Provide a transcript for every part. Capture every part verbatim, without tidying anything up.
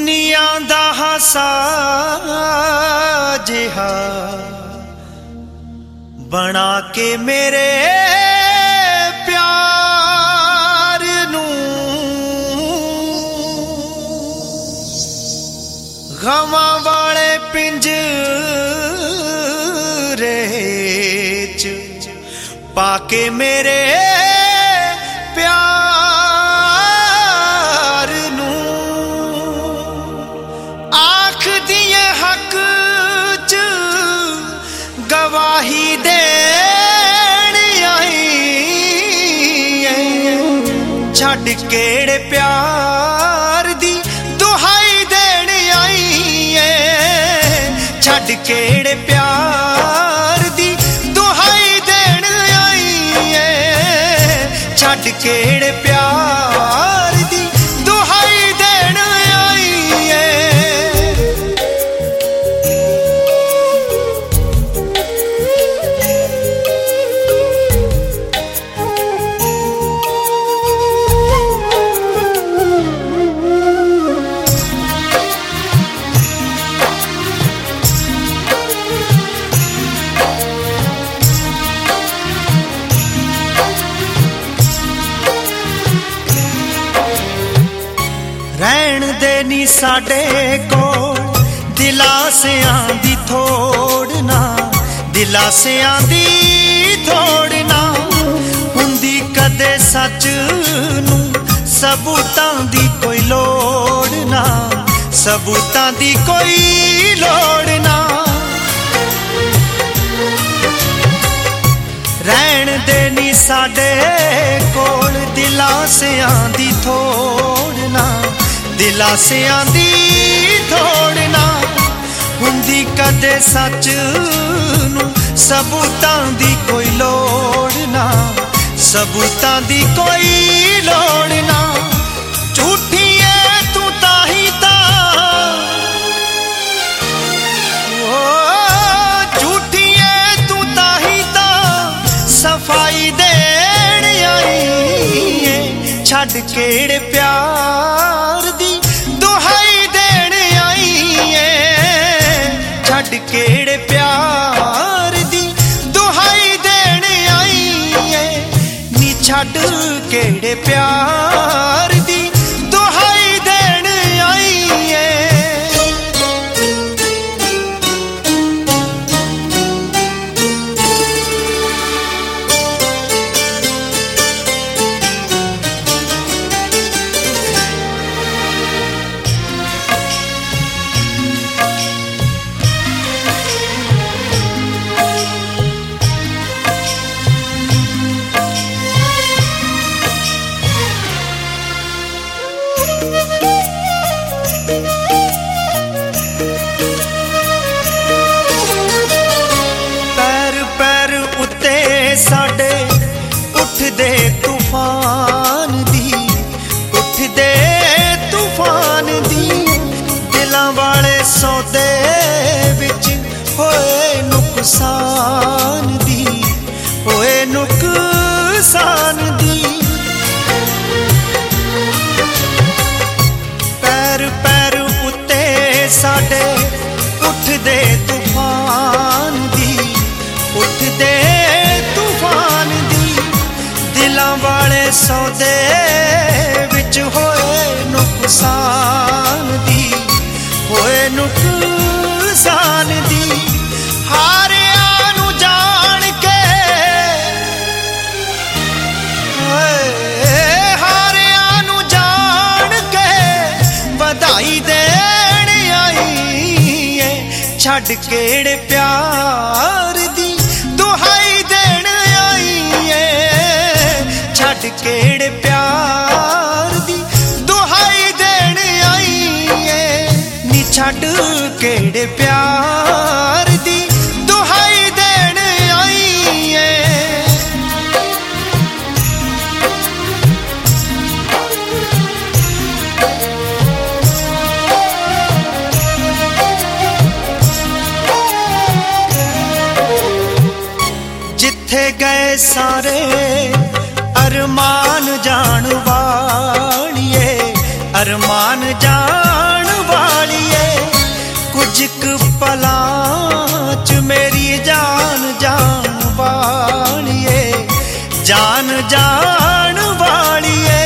दुनिया दा हासा जिहा बना के मेरे प्यार नू गवां वाले पिंजरे च पाके मेरे प्यार नू आख दिए हक च गवाही देण आई छड्ड केड़े प्यार दी दुहाई देण आई छड्ड केड़े प्यार दी दुहाई देण आई छड्ड केड़े प्यार दी दुहाई देण आई रहन दे नी साडे कोल दिलासियां दी थोड़ना दिलासियां दी थोड़ना हुंदी कदे सच नू सबूतां दी कोई लोड़ ना सबूतां दी कोई लोड़ ना रहन दे नी साडे कोल दिलासियां दी थोड़ना दिलासियां दी थोड़ना हुंदी कदे सच नू सबूतां दी कोई लोड़ ना सबूतां दी कोई लोड़ ना झूठी है तू ताही ता ओ झूठी है तू ताही ता सफाई देण आई छड्ड केड़े प्यार दी दुहाई देण आई छड्ड केड़े प्यार दी दुहाई देण आई नी छड्ड केड़े प्यार दी दुहाई देण आई साडे उठदे तूफान दी उठदे तूफान दी दिलां वाले सौदे विच होए नुकसान दी होए नुकसान दी पैर पैर उत्ते साडे उठदे तूफान दी उठदे दिलां वाले सौदे विच होए नुकसान दी होए नुकसान दी हारिया नू जान के हारिया नू जान के बधाई देण आई छड्ड केड़े प्यार दी दुहाई देण आई छड्ड केड़े प्यार दी दुहाई देण आई नी छड्ड केड़े प्यार दी दुहाई देण आई जिथे गए सारे अरमान जान वालिए अरमान जान क पलां च मेरी जान जान वालिए, जान जान वालिए।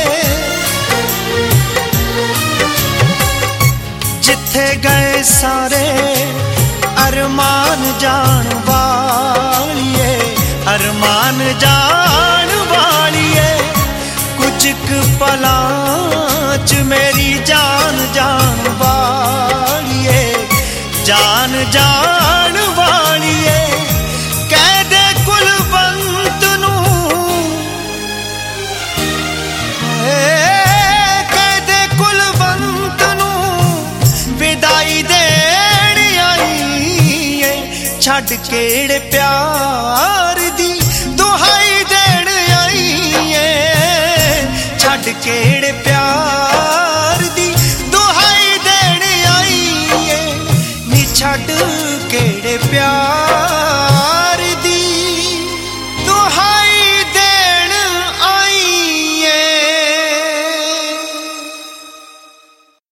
जिथे गए सारे अरमान जान वालिए, अरमान जान वालिए। कुछ क पलां च मेरी जान जान वालिए, जान जान वालिए। कह दे कुलवंत नू, कह दे कुलवंत नू विदाई देण आई, छड्ड केड़े प्यार दी दुहाई देण आई, छड्ड केड़े प्यार दी दुहाई देण आई, नी छड्ड केड़े प्यार